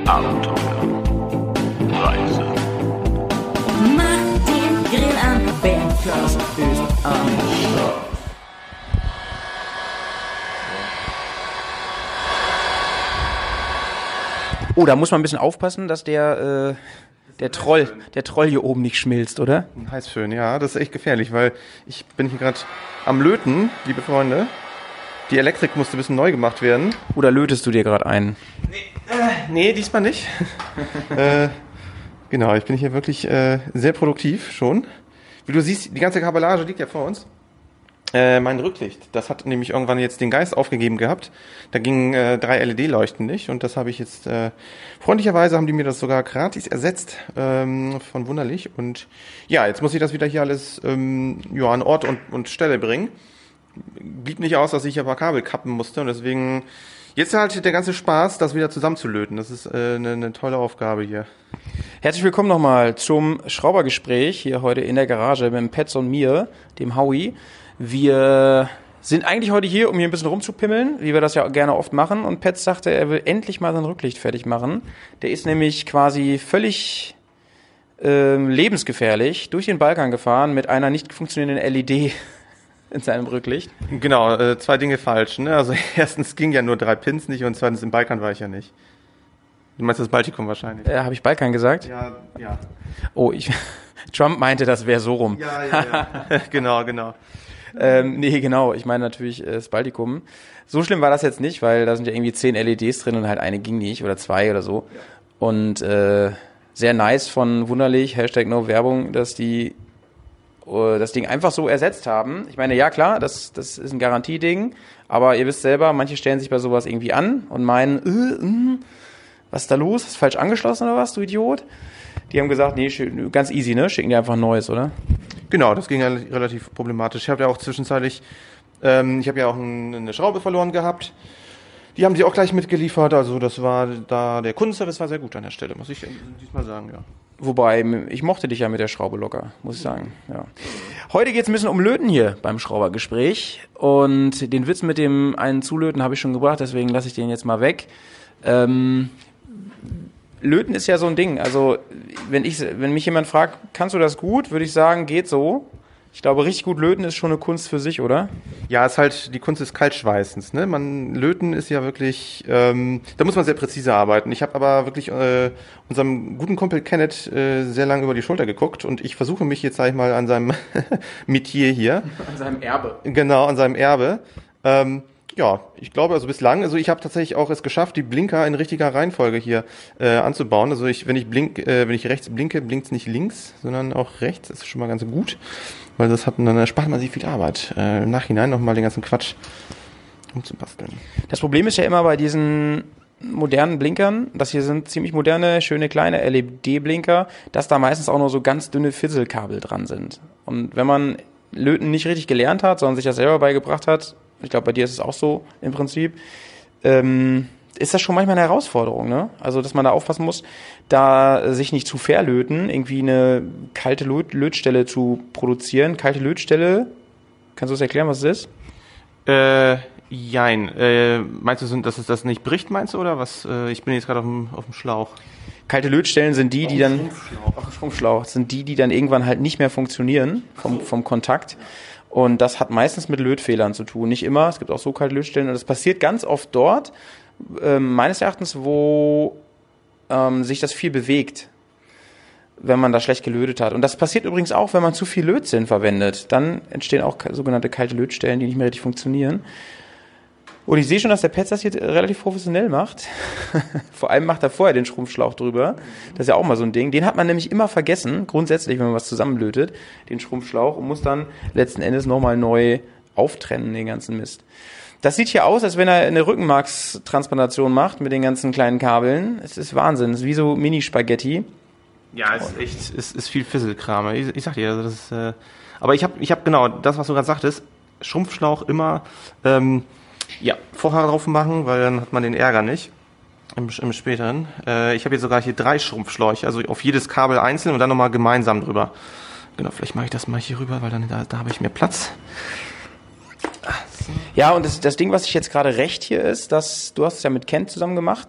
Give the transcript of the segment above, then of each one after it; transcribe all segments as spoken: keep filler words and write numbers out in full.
Abenteuer, Reise. Mach den Grill an, Bergfrost ist am Start. Oh, da muss man ein bisschen aufpassen, dass der, äh, der Troll, der Troll hier oben nicht schmilzt, oder? Ein Heißföhn, ja, das ist echt gefährlich, weil ich bin hier gerade am Löten, liebe Freunde. Die Elektrik musste ein bisschen neu gemacht werden. Oder lötest du dir gerade ein? Nee, äh, nee, diesmal nicht. äh, genau, ich bin hier wirklich äh, sehr produktiv schon. Wie du siehst, die ganze Kabellage liegt ja vor uns. Äh, mein Rücklicht, das hat nämlich irgendwann jetzt den Geist aufgegeben gehabt. Da gingen äh, drei L E D-Leuchten nicht und das habe ich jetzt, äh, freundlicherweise haben die mir das sogar gratis ersetzt, ähm, von Wunderlich. Und ja, jetzt muss ich das wieder hier alles ähm, ja, an Ort und, und Stelle bringen. Blieb nicht aus, dass ich ein paar Kabel kappen musste und deswegen jetzt halt der ganze Spaß, das wieder zusammenzulöten. Das ist äh, eine, eine tolle Aufgabe hier. Herzlich willkommen nochmal zum Schraubergespräch hier heute in der Garage mit dem Petz und mir, dem Howie. Wir sind eigentlich heute hier, um hier ein bisschen rumzupimmeln, wie wir das ja gerne oft machen. Und Petz sagte, er will endlich mal sein Rücklicht fertig machen. Der ist nämlich quasi völlig äh, lebensgefährlich durch den Balkan gefahren mit einer nicht funktionierenden L E D in seinem Rücklicht. Genau, äh, zwei Dinge falsch. Ne? Also erstens ging ja nur drei Pins nicht und zweitens im Balkan war ich ja nicht. Du meinst das Baltikum wahrscheinlich. Äh, Habe ich Balkan gesagt? Ja, ja. Oh, ich Trump meinte, das wäre so rum. Ja, ja, ja. genau, genau. Ähm, nee, genau. Ich meine natürlich äh, das Baltikum. So schlimm war das jetzt nicht, weil da sind ja irgendwie zehn L E Ds drin und halt eine ging nicht oder zwei oder so. Ja. Und äh, sehr nice von Wunderlich, Hashtag No Werbung, dass die äh, das Ding einfach so ersetzt haben. Ich meine, ja klar, das, das ist ein Garantieding, aber ihr wisst selber, manche stellen sich bei sowas irgendwie an und meinen, äh, äh, was ist da los? Ist falsch angeschlossen oder was, du Idiot? Die haben gesagt, nee, ganz easy, ne? Schicken dir einfach ein neues, oder? Genau, das ging ja relativ problematisch. Ich habe ja auch zwischenzeitlich, ähm, ich habe ja auch ein, eine Schraube verloren gehabt. Die haben sie auch gleich mitgeliefert. Also das war da, der Kundenservice war sehr gut an der Stelle, muss ich diesmal sagen, ja. Wobei, ich mochte dich ja mit der Schraube locker, muss ich sagen. Ja. Heute geht's ein bisschen um Löten hier beim Schraubergespräch. Und den Witz mit dem einen Zulöten habe ich schon gebracht, deswegen lasse ich den jetzt mal weg. Ähm, Löten ist ja so ein Ding. Also wenn ich, wenn mich jemand fragt, kannst du das gut, würde ich sagen, geht so. Ich glaube, richtig gut löten ist schon eine Kunst für sich, oder? Ja, ist halt die Kunst des Kaltschweißens. Ne? Man löten ist ja wirklich, ähm, da muss man sehr präzise arbeiten. Ich habe aber wirklich äh, unserem guten Kumpel Kenneth äh, sehr lange über die Schulter geguckt und ich versuche mich jetzt, sag ich mal, an seinem Metier hier. An seinem Erbe. Genau, an seinem Erbe. Ähm, Ja, ich glaube, also bislang, also ich habe tatsächlich auch es geschafft, die Blinker in richtiger Reihenfolge hier äh, anzubauen. Also ich, wenn ich blink, äh, wenn ich rechts blinke, blinkt's nicht links, sondern auch rechts. Das ist schon mal ganz gut, weil das hat, dann erspart man sich viel Arbeit. Äh, Im Nachhinein nochmal den ganzen Quatsch umzubasteln. Das Problem ist ja immer bei diesen modernen Blinkern, das hier sind ziemlich moderne, schöne kleine L E D-Blinker, dass da meistens auch nur so ganz dünne Fisselkabel dran sind. Und wenn man Löten nicht richtig gelernt hat, sondern sich das selber beigebracht hat, ich glaube, bei dir ist es auch so im Prinzip, ähm, ist das schon manchmal eine Herausforderung, ne? Also, dass man da aufpassen muss, da sich nicht zu verlöten, irgendwie eine kalte Löt- Lötstelle zu produzieren. Kalte Lötstelle, kannst du das erklären, was es ist? Äh, jein. Äh, meinst du, dass es das nicht bricht, meinst du, oder was? Äh, ich bin jetzt gerade auf dem, auf dem Schlauch. Kalte Lötstellen sind die, Auf die dem dann, Schrumpfschlauch. auf dem Schrumpfschlauch, sind die, die dann irgendwann halt nicht mehr funktionieren vom, vom Kontakt. Und das hat meistens mit Lötfehlern zu tun. Nicht immer, es gibt auch so kalte Lötstellen. Und das passiert ganz oft dort, ähm, meines Erachtens, wo ähm, sich das viel bewegt, wenn man da schlecht gelötet hat. Und das passiert übrigens auch, wenn man zu viel Lötzinn verwendet. Dann entstehen auch sogenannte kalte Lötstellen, die nicht mehr richtig funktionieren. Und ich sehe schon, dass der Petz das hier relativ professionell macht. Vor allem macht er vorher den Schrumpfschlauch drüber. Das ist ja auch mal so ein Ding. Den hat man nämlich immer vergessen, grundsätzlich, wenn man was zusammenlötet, den Schrumpfschlauch, und muss dann letzten Endes nochmal neu auftrennen, den ganzen Mist. Das sieht hier aus, als wenn er eine Rückenmarkstransplantation macht mit den ganzen kleinen Kabeln. Es ist Wahnsinn. Es ist wie so Mini-Spaghetti. Ja, es ist echt, es ist viel Fisselkram. Ich, ich sag dir, also das ist, äh, aber ich habe, ich habe genau das, was du gerade sagtest, Schrumpfschlauch immer, ähm, ja, vorher drauf machen, weil dann hat man den Ärger nicht im, im späteren. Äh, ich habe jetzt sogar hier drei Schrumpfschläuche, also auf jedes Kabel einzeln und dann nochmal gemeinsam drüber. Genau, vielleicht mache ich das mal hier rüber, weil dann da, da habe ich mehr Platz. Ja, und das, das Ding, was ich jetzt gerade recht hier ist, dass du hast es ja mit Kent zusammen gemacht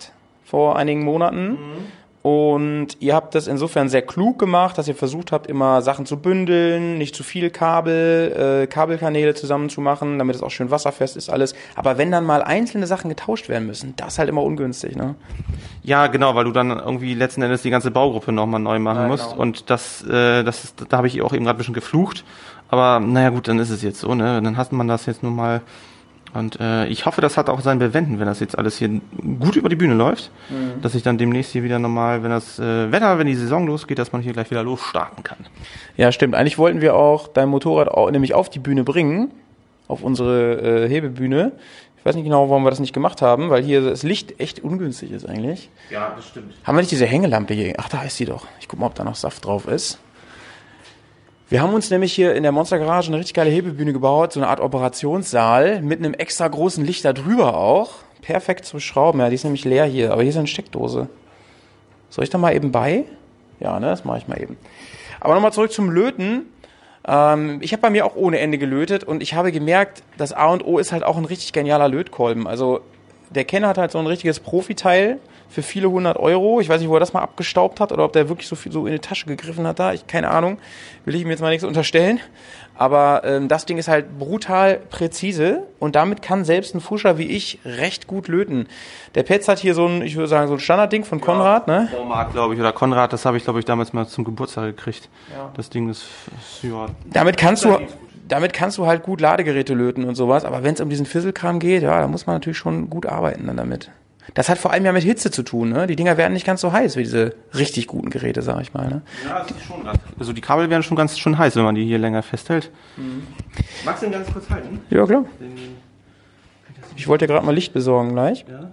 vor einigen Monaten. Und ihr habt das insofern sehr klug gemacht, dass ihr versucht habt, immer Sachen zu bündeln, nicht zu viel Kabel, äh, Kabelkanäle zusammenzumachen, damit es auch schön wasserfest ist alles. Aber wenn dann mal einzelne Sachen getauscht werden müssen, das ist halt immer ungünstig, ne? Ja, genau, weil du dann irgendwie letzten Endes die ganze Baugruppe nochmal neu machen Ja, musst. genau. Und das, äh, das ist, da habe ich auch eben gerade ein bisschen geflucht. Aber naja gut, dann ist es jetzt so, ne? Dann hat man das jetzt nun mal. Und äh, ich hoffe, das hat auch sein Bewenden, wenn das jetzt alles hier gut über die Bühne läuft, mhm. dass ich dann demnächst hier wieder normal, wenn das äh, Wetter, wenn die Saison losgeht, dass man hier gleich wieder losstarten kann. Ja, stimmt. Eigentlich wollten wir auch dein Motorrad auch, nämlich auf die Bühne bringen, auf unsere äh, Hebebühne. Ich weiß nicht genau, warum wir das nicht gemacht haben, weil hier das Licht echt ungünstig ist eigentlich. Ja, das stimmt. Haben wir nicht diese Hängelampe hier? Ach, da ist sie doch. Ich guck mal, ob da noch Saft drauf ist. Wir haben uns nämlich hier in der Monstergarage eine richtig geile Hebebühne gebaut, so eine Art Operationssaal mit einem extra großen Licht da drüber auch. Perfekt zum Schrauben, ja, die ist nämlich leer hier, aber hier ist eine Steckdose. Soll ich da mal eben bei? Ja, ne, das mache ich mal eben. Aber nochmal zurück zum Löten. Ähm, ich habe bei mir auch ohne Ende gelötet und ich habe gemerkt, das A und O ist halt auch ein richtig genialer Lötkolben. Also der Kenner hat halt so ein richtiges Profiteil für viele hundert Euro. Ich weiß nicht, wo er das mal abgestaubt hat oder ob der wirklich so viel so in die Tasche gegriffen hat da. Ich keine Ahnung. Will ich ihm jetzt mal nichts unterstellen. Aber ähm, das Ding ist halt brutal präzise und damit kann selbst ein Fuscher wie ich recht gut löten. Der Petz hat hier so ein, ich würde sagen, so ein Standardding von Konrad, ja, ne? Baumarkt, glaube ich, oder Konrad, das habe ich, glaube ich, damals mal zum Geburtstag gekriegt. Ja. Das Ding ist, ja. Damit kannst du, damit kannst du halt gut Ladegeräte löten und sowas. Aber wenn es um diesen Fisselkram geht, ja, da muss man natürlich schon gut arbeiten dann damit. Das hat vor allem ja mit Hitze zu tun, ne? Die Dinger werden nicht ganz so heiß wie diese richtig guten Geräte, sag ich mal, ne? Ja, das ist schon. Also die Kabel werden schon ganz schön heiß, wenn man die hier länger festhält. Mhm. Magst du den ganz kurz halten? Ja, klar. Den, ich wollte ja gerade mal Licht besorgen gleich. Ja.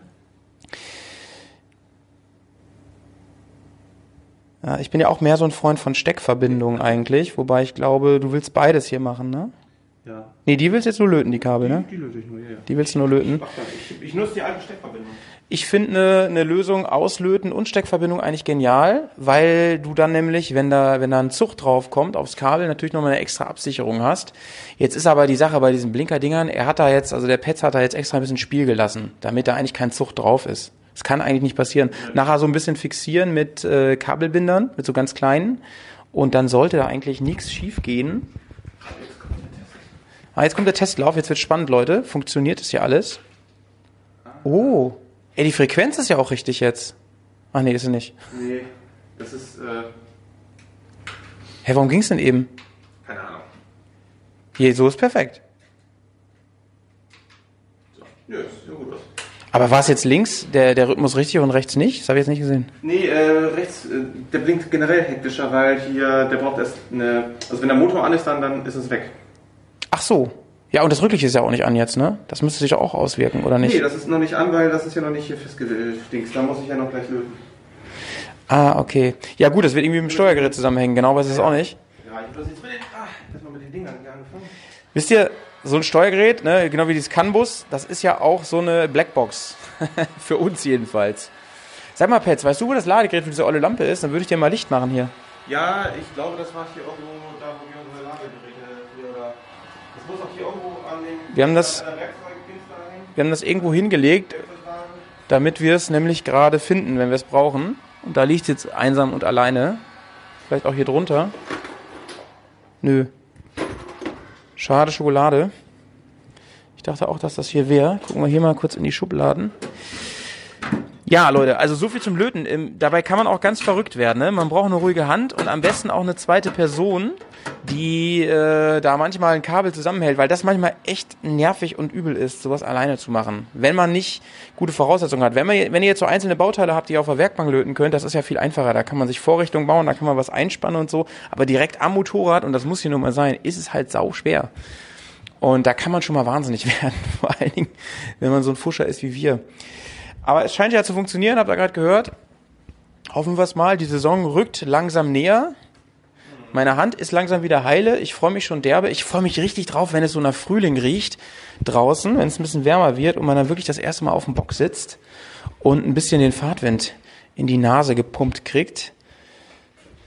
Ja, ich bin ja auch mehr so ein Freund von Steckverbindungen eigentlich, wobei ich glaube, du willst beides hier machen, ne? Ja. Nee, die willst du jetzt nur löten, die Kabel, ne? Die, die löte ich nur, ja, ja. Die willst du nur löten. Ich, ich nutze die alte Steckverbindung. Ich finde eine, eine Lösung auslöten und Steckverbindung eigentlich genial, weil du dann nämlich, wenn da, wenn da ein Zug drauf kommt aufs Kabel, natürlich nochmal eine extra Absicherung hast. Jetzt ist aber die Sache bei diesen Blinkerdingern, er hat da jetzt, also der Petz hat da jetzt extra ein bisschen Spiel gelassen, damit da eigentlich kein Zug drauf ist. Das kann eigentlich nicht passieren. Nachher so ein bisschen fixieren mit äh, Kabelbindern, mit so ganz kleinen, und dann sollte da eigentlich nichts schief gehen. Ah, jetzt kommt der Testlauf, jetzt wird spannend, Leute. Funktioniert das hier alles? Oh. Ey, die Frequenz ist ja auch richtig jetzt. Ach nee, ist sie nicht. Nee, das ist, äh... Hä, warum ging's denn eben? Keine Ahnung. Hier, so ist perfekt. So. Ja, ist ja gut aus. Aber war es jetzt links, der, der Rhythmus richtig und rechts nicht? Das habe ich jetzt nicht gesehen. Nee, äh, rechts, äh, der blinkt generell hektischer, weil hier, der braucht erst eine... Also wenn der Motor an ist, dann, dann ist es weg. Ach so. Ja, und das Rücklicht ist ja auch nicht an jetzt, ne? Das müsste sich auch auswirken, oder nicht? Nee, das ist noch nicht an, weil das ist ja noch nicht hier festgelegt. Da muss ich ja noch gleich löten. Ah, okay. Ja gut, das wird irgendwie mit dem Steuergerät zusammenhängen. Genau weiß ich es auch nicht. Ja, ich habe das jetzt mit den, ah, erstmal mit den Dingern angefangen. Wisst ihr, so ein Steuergerät, ne, genau wie dieses CAN-Bus, das ist ja auch so eine Blackbox. Für uns jedenfalls. Sag mal, Petz, weißt du, wo das Ladegerät für diese olle Lampe ist? Dann würde ich dir mal Licht machen hier. Ja, ich glaube, das war hier irgendwo da, wo wir unsere Ladegeräte hier oder... Das muss auch hier irgendwo an dem... Wir haben das, wir haben das irgendwo hingelegt, damit wir es nämlich gerade finden, wenn wir es brauchen. Und da liegt es jetzt einsam und alleine. Vielleicht auch hier drunter. Nö. Schade Schokolade. Ich dachte auch, dass das hier wäre. Gucken wir hier mal kurz in die Schubladen. Ja, Leute, also so viel zum Löten. Ähm, dabei kann man auch ganz verrückt werden, ne? Man braucht eine ruhige Hand und am besten auch eine zweite Person, die äh, da manchmal ein Kabel zusammenhält, weil das manchmal echt nervig und übel ist, sowas alleine zu machen. Wenn man nicht gute Voraussetzungen hat. Wenn, man, wenn ihr jetzt so einzelne Bauteile habt, die ihr auf der Werkbank löten könnt, das ist ja viel einfacher. Da kann man sich Vorrichtungen bauen, da kann man was einspannen und so. Aber direkt am Motorrad, und das muss hier nun mal sein, ist es halt sau schwer. Und da kann man schon mal wahnsinnig werden. Vor allen Dingen, wenn man so ein Fuscher ist wie wir. Aber es scheint ja zu funktionieren, habt ihr gerade gehört. Hoffen wir es mal. Die Saison rückt langsam näher. Meine Hand ist langsam wieder heile. Ich freue mich schon derbe. Ich freue mich richtig drauf, wenn es so nach Frühling riecht draußen, wenn es ein bisschen wärmer wird und man dann wirklich das erste Mal auf dem Bock sitzt und ein bisschen den Fahrtwind in die Nase gepumpt kriegt.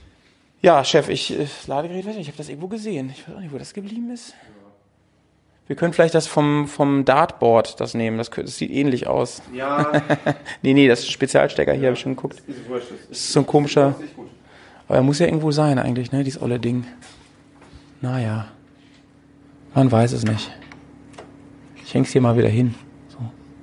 Ja, Chef, ich, das Ladegerät, weiß nicht, ich habe das irgendwo gesehen. Ich weiß auch nicht, wo das geblieben ist. Wir können vielleicht das vom, vom Dartboard das nehmen. Das, das sieht ähnlich aus. Ja. nee, nee, das ist ein Spezialstecker. Hier habe ich schon geguckt. Ist wurscht. Das ist so ein komischer. Ist gut. Aber er muss ja irgendwo sein eigentlich, ne? Dieses olle Ding. Naja. Man weiß es nicht. Ich häng's hier mal wieder hin. So.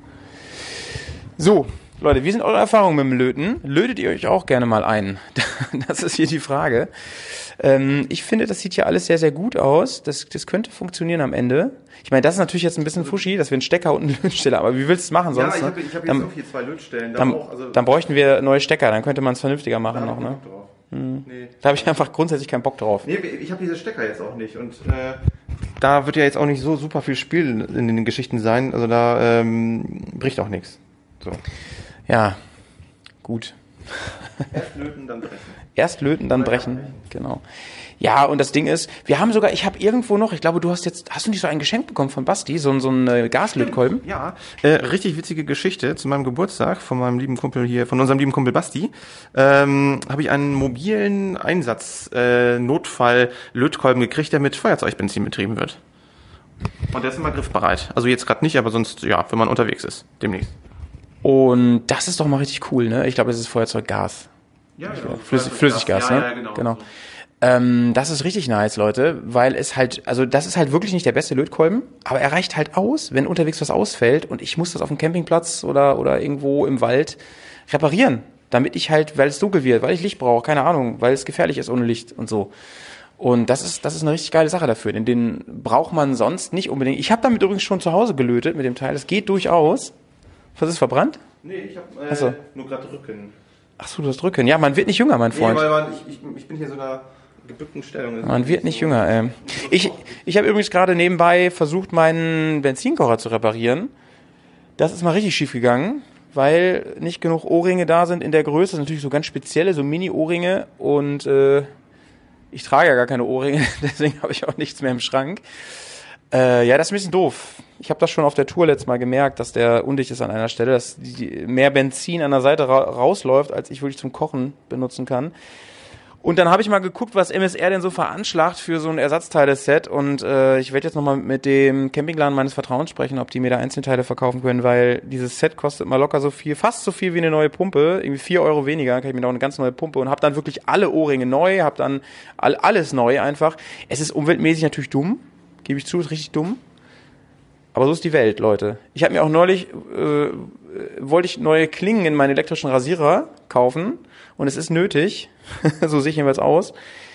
So, Leute, wie sind eure Erfahrungen mit dem Löten? Lötet ihr euch auch gerne mal ein? Das ist hier die Frage. Ähm, ich finde, das sieht ja alles sehr, sehr gut aus. Das, das könnte funktionieren am Ende. Ich meine, das ist natürlich jetzt ein bisschen fuschi, dass wir einen Stecker und eine Lötstelle haben. Aber wie willst du es machen sonst? Ja, ich habe ne? ich hab dann, jetzt auch hier zwei Lötstellen. Da dann, auch, also, dann bräuchten wir neue Stecker, dann könnte man es vernünftiger machen noch. Ne? Hm. Nee. Da habe ich einfach grundsätzlich keinen Bock drauf. Nee, ich habe diese Stecker jetzt auch nicht. Und äh, da wird ja jetzt auch nicht so super viel Spiel in den Geschichten sein. Also da ähm, bricht auch nichts. So. Ja, gut. Erst löten, dann brechen. Erst löten, dann brechen. Genau. Ja, und das Ding ist, wir haben sogar, ich habe irgendwo noch, ich glaube, du hast jetzt, hast du nicht so ein Geschenk bekommen von Basti, so, so einen äh, Gaslötkolben? Ja, äh, richtig witzige Geschichte. Zu meinem Geburtstag von meinem lieben Kumpel hier, von unserem lieben Kumpel Basti, ähm, habe ich einen mobilen Einsatz äh, Notfall-Lötkolben gekriegt, der mit Feuerzeugbenzin betrieben wird. Und der ist immer griffbereit. Also jetzt gerade nicht, aber sonst, ja, wenn man unterwegs ist, demnächst. Und das ist doch mal richtig cool, ne? Ich glaube, es ist Feuerzeuggas. Ja, genau. Flüssig, Flüssiggas, ja, ne? Ja, genau. genau. So. Ähm, das ist richtig nice, Leute, weil es halt, also das ist halt wirklich nicht der beste Lötkolben, aber er reicht halt aus, wenn unterwegs was ausfällt und ich muss das auf dem Campingplatz oder, oder irgendwo im Wald reparieren, damit ich halt, weil es dunkel wird, weil ich Licht brauche, keine Ahnung, weil es gefährlich ist ohne Licht und so. Und das ist, das ist eine richtig geile Sache dafür, denn den braucht man sonst nicht unbedingt. Ich habe damit übrigens schon zu Hause gelötet mit dem Teil, es geht durchaus. Was ist verbrannt? Nee, ich habe äh, so. nur gerade Rücken. Ach so, du hast Drücken. Ja, man wird nicht jünger, mein Freund. Nee, weil man, ich, ich, ich bin hier so einer gebückten Stellung. Man wird nicht jünger. Ähm. Ich, ich habe übrigens gerade nebenbei versucht, meinen Benzinkocher zu reparieren. Das ist mal richtig schief gegangen, weil nicht genug Ohrringe da sind in der Größe. Das sind natürlich so ganz spezielle, so Mini-Ohrringe. Und äh, ich trage ja gar keine Ohrringe, deswegen habe ich auch nichts mehr im Schrank. Äh, ja, das ist ein bisschen doof. Ich habe das schon auf der Tour letztes Mal gemerkt, dass der undicht ist an einer Stelle, dass die, mehr Benzin an der Seite ra- rausläuft, als ich wirklich zum Kochen benutzen kann. Und dann habe ich mal geguckt, was M S R denn so veranschlagt für so ein Ersatzteile-Set. Und äh, ich werde jetzt nochmal mit dem Campingladen meines Vertrauens sprechen, ob die mir da Einzelteile verkaufen können, weil dieses Set kostet mal locker so viel, fast so viel wie eine neue Pumpe, irgendwie vier Euro weniger, kann ich mir noch eine ganz neue Pumpe und habe dann wirklich alle Ohrringe neu, habe dann all, alles neu einfach. Es ist umweltmäßig natürlich dumm, gebe ich zu, ist richtig dumm. Aber so ist die Welt, Leute. Ich habe mir auch neulich, äh, wollte ich neue Klingen in meinen elektrischen Rasierer kaufen und es ist nötig, so sehe ich jedenfalls aus.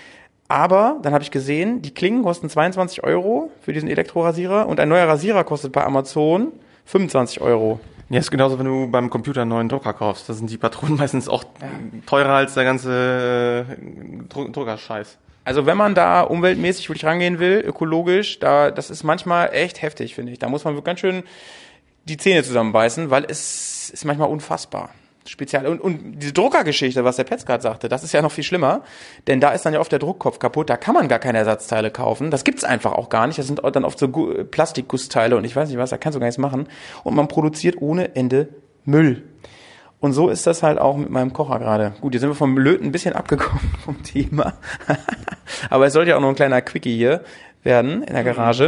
Aber dann habe ich gesehen, die Klingen kosten zweiundzwanzig Euro für diesen Elektrorasierer und ein neuer Rasierer kostet bei Amazon fünfundzwanzig Euro. Ja, ist genauso, wenn du beim Computer einen neuen Drucker kaufst. Da sind die Patronen meistens auch ja. teurer als der ganze äh, Dru- Druckerscheiß. Also wenn man da umweltmäßig wirklich rangehen will, ökologisch, da das ist manchmal echt heftig, finde ich. Da muss man wirklich ganz schön die Zähne zusammenbeißen, weil es ist manchmal unfassbar. Speziell. Und, und diese Druckergeschichte, was der Petz gerade sagte, das ist ja noch viel schlimmer, denn da ist dann ja oft der Druckkopf kaputt, da kann man gar keine Ersatzteile kaufen. Das gibt's einfach auch gar nicht. Das sind dann oft so Gu- Plastikgussteile und ich weiß nicht was, da kannst du gar nichts machen. Und man produziert ohne Ende Müll. Und so ist das halt auch mit meinem Kocher gerade. Gut, jetzt sind wir vom Löten ein bisschen abgekommen vom Thema. Aber es sollte ja auch noch ein kleiner Quickie hier werden in der Garage.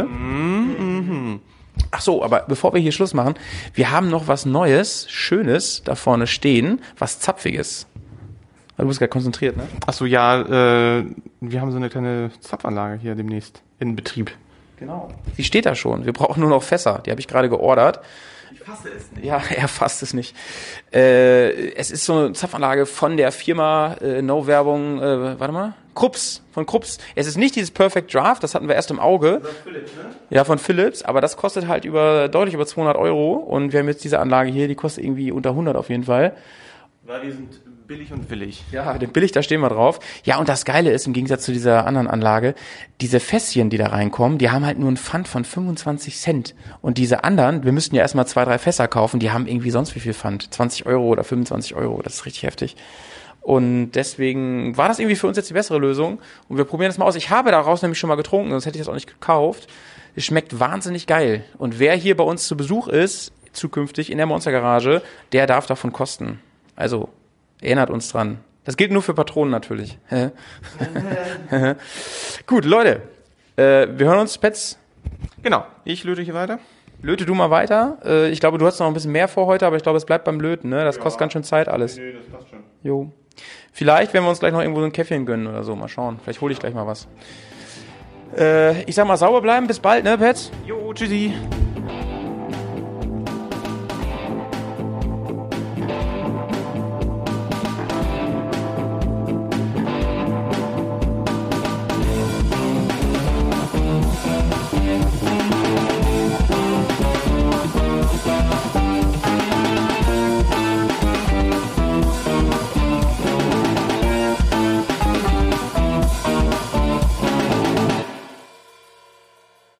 Mhm. Ach so, aber bevor wir hier Schluss machen, wir haben noch was Neues, Schönes da vorne stehen, was Zapfiges. Du bist gerade konzentriert, ne? Ach so, ja, äh, wir haben so eine kleine Zapfanlage hier demnächst in Betrieb. Genau. Die steht da schon. Wir brauchen nur noch Fässer. Die habe ich gerade geordert. Ich fasse es nicht. Ja, er fasst es nicht. Äh, es ist so eine Zapfanlage von der Firma, äh, No-Werbung, äh, warte mal, Krups, von Krups. Es ist nicht dieses Perfect Draft, das hatten wir erst im Auge. Das ist Philips, ne? Ja, von Philips, aber das kostet halt über deutlich über zweihundert Euro und wir haben jetzt diese Anlage hier, die kostet irgendwie unter hundert auf jeden Fall. Weil wir sind billig und willig. Ja, den billig, da stehen wir drauf. Ja, und das Geile ist, im Gegensatz zu dieser anderen Anlage, diese Fässchen, die da reinkommen, die haben halt nur einen Pfand von fünfundzwanzig Cent. Und diese anderen, wir müssten ja erstmal zwei, drei Fässer kaufen, die haben irgendwie sonst wie viel Pfand. zwanzig Euro oder fünfundzwanzig Euro, das ist richtig heftig. Und deswegen war das irgendwie für uns jetzt die bessere Lösung. Und wir probieren das mal aus. Ich habe daraus nämlich schon mal getrunken, sonst hätte ich das auch nicht gekauft. Es schmeckt wahnsinnig geil. Und wer hier bei uns zu Besuch ist, zukünftig in der Monstergarage, der darf davon kosten. Also, erinnert uns dran. Das gilt nur für Patronen natürlich. Gut, Leute, äh, wir hören uns, Pets. Genau, ich löte hier weiter. Löte du mal weiter. Äh, ich glaube, du hast noch ein bisschen mehr vor heute, aber ich glaube, es bleibt beim Löten, ne? Das Ja. kostet ganz schön Zeit alles. Nee, das passt schon. Jo. Vielleicht werden wir uns gleich noch irgendwo so ein Käffchen gönnen oder so. Mal schauen. Vielleicht hole ich gleich mal was. Äh, ich sag mal, sauber bleiben. Bis bald, ne, Pets? Jo, tschüssi.